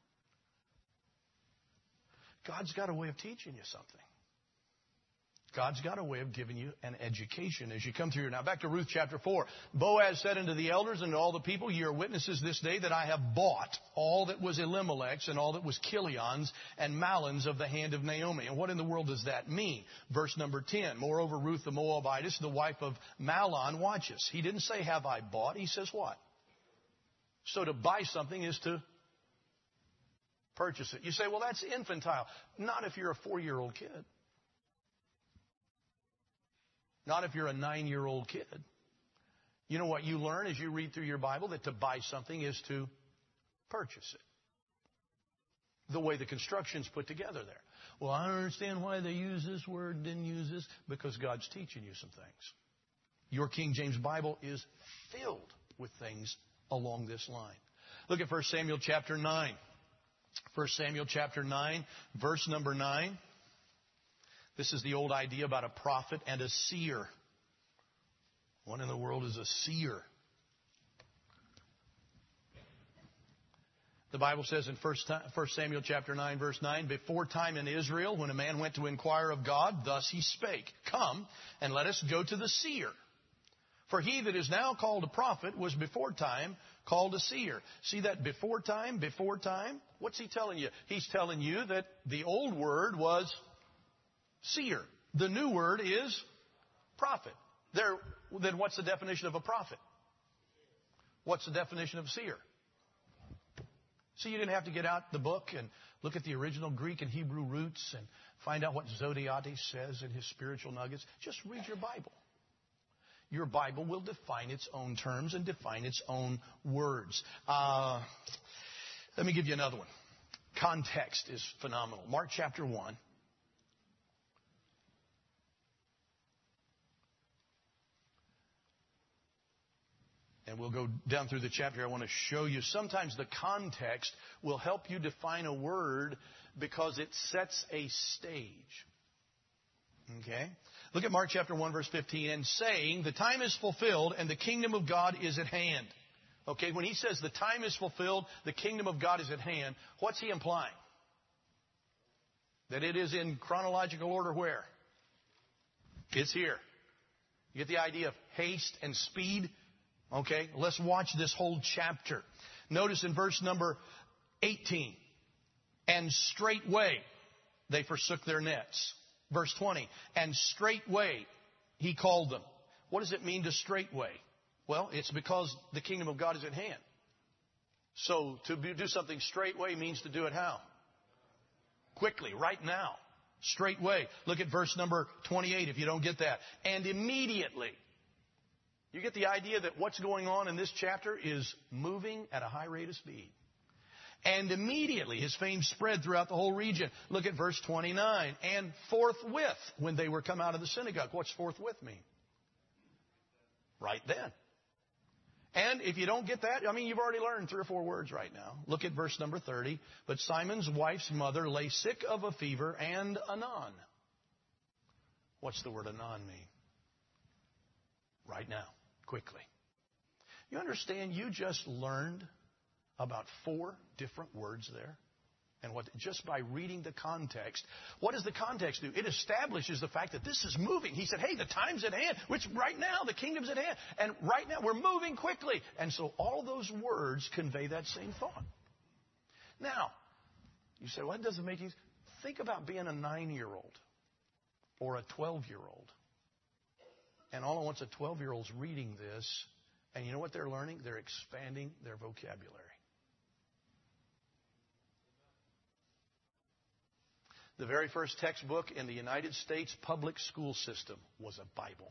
God's got a way of teaching you something. God's got a way of giving you an education as you come through here. Now back to Ruth chapter four. Boaz said unto the elders and to all the people, ye are witnesses this day that I have bought all that was Elimelech's and all that was Kilion's and Mahlon's of the hand of Naomi. And what in the world does that mean? Verse number ten. Moreover, Ruth the Moabitess, the wife of Mahlon, watches. He didn't say, have I bought? He says what? So to buy something is to purchase it. You say, well, that's infantile. Not if you're a four-year-old kid. Not if you're a nine-year-old kid. You know what you learn as you read through your Bible? That to buy something is to purchase it. The way the construction's put together there. Well, I don't understand why they use this word, didn't use this. Because God's teaching you some things. Your King James Bible is filled with things along this line. Look at First Samuel chapter nine. First Samuel chapter nine, verse number nine. This is the old idea about a prophet and a seer. What in the world is a seer? The Bible says in First Samuel chapter nine, verse nine, before time in Israel, when a man went to inquire of God, thus he spake, come and let us go to the seer. For he that is now called a prophet was before time called a seer. See that before time, before time? What's he telling you? He's telling you that the old word was seer. The new word is prophet. There, then what's the definition of a prophet? What's the definition of seer? See, you didn't have to get out the book and look at the original Greek and Hebrew roots and find out what Zodiates says in his spiritual nuggets. Just read your Bible. Your Bible will define its own terms and define its own words. Uh, let me give you another one. Context is phenomenal. Mark chapter one. And we'll go down through the chapter. I want to show you. Sometimes the context will help you define a word because it sets a stage. Okay? Look at Mark chapter one, verse fifteen. And saying, the time is fulfilled and the kingdom of God is at hand. Okay, when he says the time is fulfilled, the kingdom of God is at hand, what's he implying? That it is in chronological order where? It's here. You get the idea of haste and speed? Okay, let's watch this whole chapter. Notice in verse number eighteen. And straightway they forsook their nets. Verse twenty. And straightway he called them. What does it mean to straightway? Well, it's because the kingdom of God is at hand. So to do something straightway means to do it how? Quickly, right now. Straightway. Look at verse number twenty-eight if you don't get that. And immediately. You get the idea that what's going on in this chapter is moving at a high rate of speed. And immediately his fame spread throughout the whole region. Look at verse twenty-nine. And forthwith, when they were come out of the synagogue. What's forthwith mean? Right then. And if you don't get that, I mean, you've already learned three or four words right now. Look at verse number thirty. But Simon's wife's mother lay sick of a fever and anon. What's the word anon mean? Right now. Quickly. You understand you just learned about four different words there? And what just by reading the context, what does the context do? It establishes the fact that this is moving. He said, hey, the time's at hand, which right now the kingdom's at hand. And right now we're moving quickly. And so all those words convey that same thought. Now, you say, well, that doesn't make sense. Think about being a nine-year-old or a twelve-year-old. And all at once a twelve-year-old's reading this, and you know what they're learning? They're expanding their vocabulary. The very first textbook in the United States public school system was a Bible.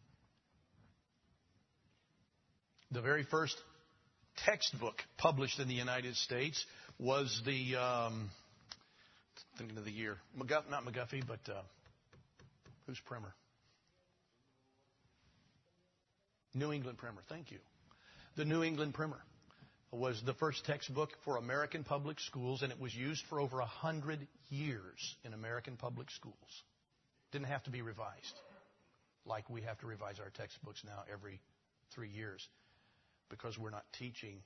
The very first textbook published in the United States was the, um, thinking of the year, McGuff, not McGuffey, but uh, who's Primer? New England Primer, thank you. The New England Primer was the first textbook for American public schools, and it was used for over a hundred years in American public schools. Didn't have to be revised like we have to revise our textbooks now every three years because we're not teaching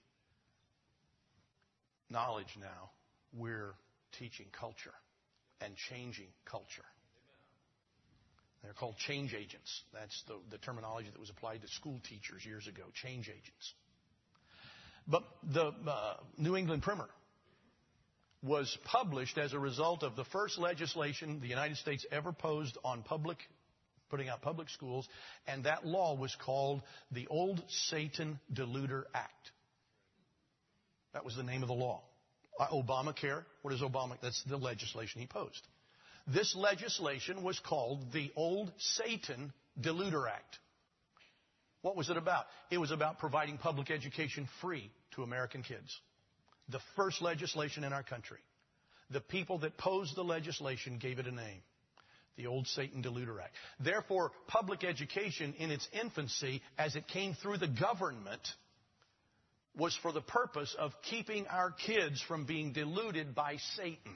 knowledge now. We're teaching culture and changing culture. They're called change agents. That's the, the terminology that was applied to school teachers years ago, change agents. But the uh, New England Primer was published as a result of the first legislation the United States ever posed on public, putting out public schools, and that law was called the Old Satan Deluder Act. That was the name of the law. Uh, Obamacare, what is Obama? That's the legislation he posed. This legislation was called the Old Satan Deluder Act. What was it about? It was about providing public education free to American kids. The first legislation in our country. The people that posed the legislation gave it a name. The Old Satan Deluder Act. Therefore, public education in its infancy, as it came through the government, was for the purpose of keeping our kids from being deluded by Satan.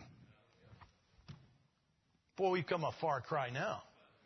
Boy, we've come a far cry now.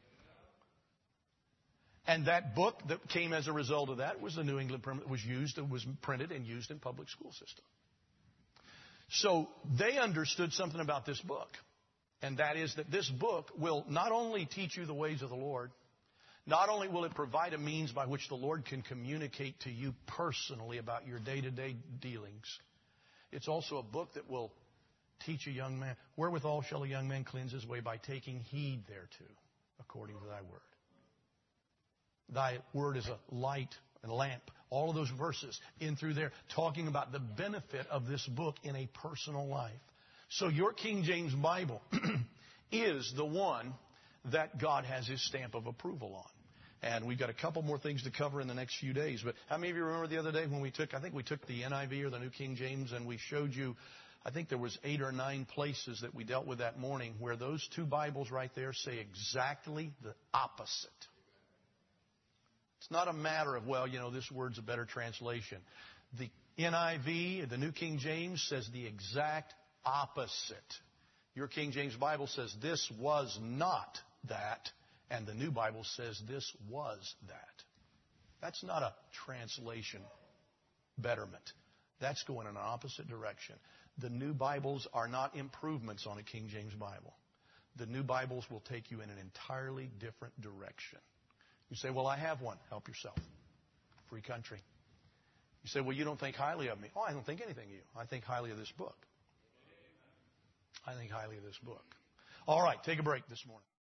And that book that came as a result of that was the New England Primer that was used and was printed and used in public school system. So they understood something about this book. And that is that this book will not only teach you the ways of the Lord, not only will it provide a means by which the Lord can communicate to you personally about your day-to-day dealings, it's also a book that will teach a young man. Wherewithal shall a young man cleanse his way? By taking heed thereto, according to thy word. Thy word is a light and lamp. All of those verses in through there talking about the benefit of this book in a personal life. So your King James Bible is the one that God has His stamp of approval on. And we've got a couple more things to cover in the next few days. But how many of you remember the other day when we took, I think we took the N I V or the New King James, and we showed you, I think there was eight or nine places that we dealt with that morning where those two Bibles right there say exactly the opposite. It's not a matter of, well, you know, this word's a better translation. The N I V, the New King James, says the exact opposite. Your King James Bible says this was not that, and the New Bible says this was that. That's not a translation betterment. That's going in an opposite direction. The new Bibles are not improvements on a King James Bible. The new Bibles will take you in an entirely different direction. You say, well, I have one. Help yourself. Free country. You say, well, you don't think highly of me. Oh, I don't think anything of you. I think highly of this book. I think highly of this book. All right, take a break this morning.